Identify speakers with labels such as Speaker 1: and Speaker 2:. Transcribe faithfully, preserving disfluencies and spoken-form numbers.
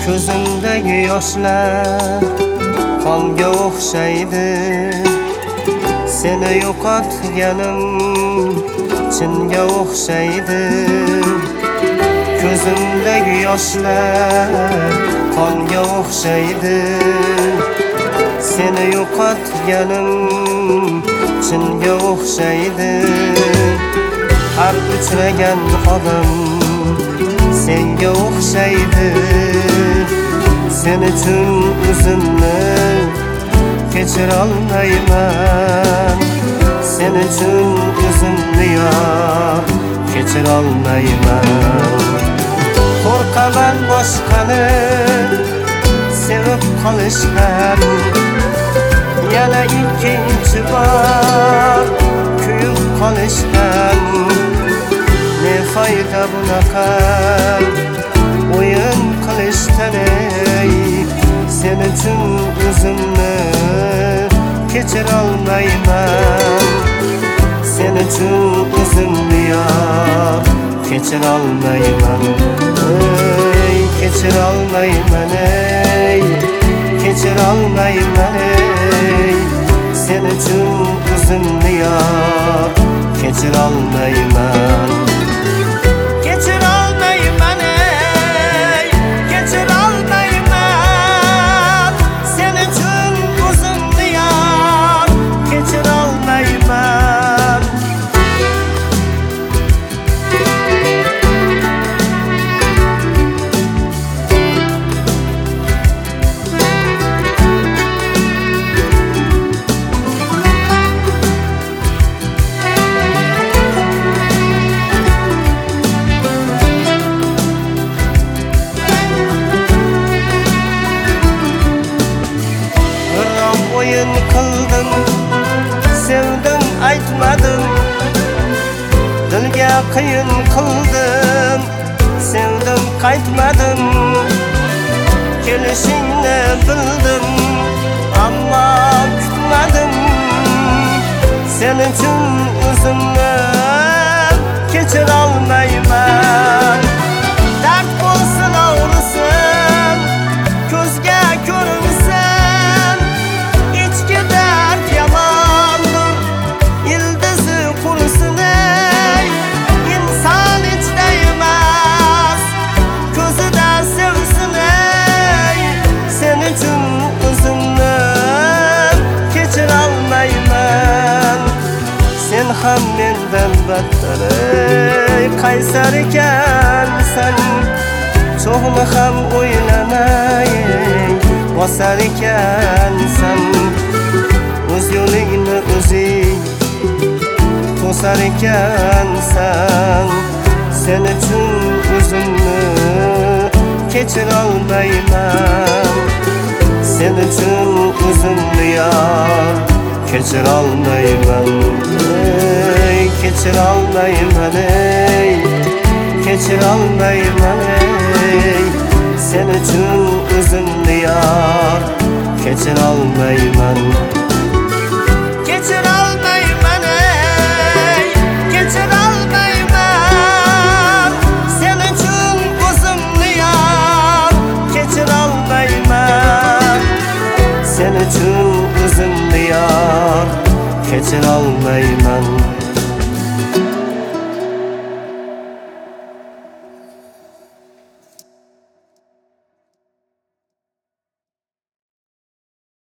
Speaker 1: Ko'zimdagi yoshlar qonga o'xshaydi. Seni yo'qotganim chinga o'xshaydi. Ko'zimdagi yoshlar qonga o'xshaydi. Seni yo'qotganim chinga o'xshaydi. Har uchragan odam senga o'xshaydi. Sen uchun o'zimni kechira olmayman. Sen uchun o'zimni yo'q kechira olmayman. Qo'rqaman boshqani sevib qolishdan. Yana ikkinchi bor kuyib qolishdan. Ne foyda bunaqa o'yin qilishdan ey. Sen uchun o'zimni kechira olmayman. Sen uchun o'zimni yo'q kechira olmayman. Ey kechira olmayman ey. Kechira olmayman ey. Sen uchun o'zimni yo'q kechira olmayman. Kechira olmayman ey. Kechira olmayman. Sen uchun o'zimni yo'q kechira olmayman. O'yin qildim, sevdim aytmadim. Dilga qiyin qildim, sevdim qaytmadim. Kelishingni bildim, ammo kutmadim. Sen uchun o'zimni kechira olmayman. Dard bo'lsin og'risin, ko'zga ko'rinsin. Ichki dard yamondir, ildizi qurisin ey. Inson ichda emas, ko'zida sevsin ey. Sen uchun o'zimni kechira olmayman. Sen ham mendan battar ey. Qaysar ekansan, cho'g'ni ham o'ylamay bosar ekansan. O'z yo'lingni o'zing to'sar ekansan. Sen uchun o'zimni kechira olmayman. Sen uchun o'zimni yo'q kechira olmayman. Ey kechira olmayman ey. Kechira olmayman ey. Sen uchun o'zimni yo'q kechira olmayman. Kechira olmayman ey. Kechira olmayman. Sen uchun o'zimni yo'q kechira olmayman. Sen uchun o'zimni yo'q kechira olmayman.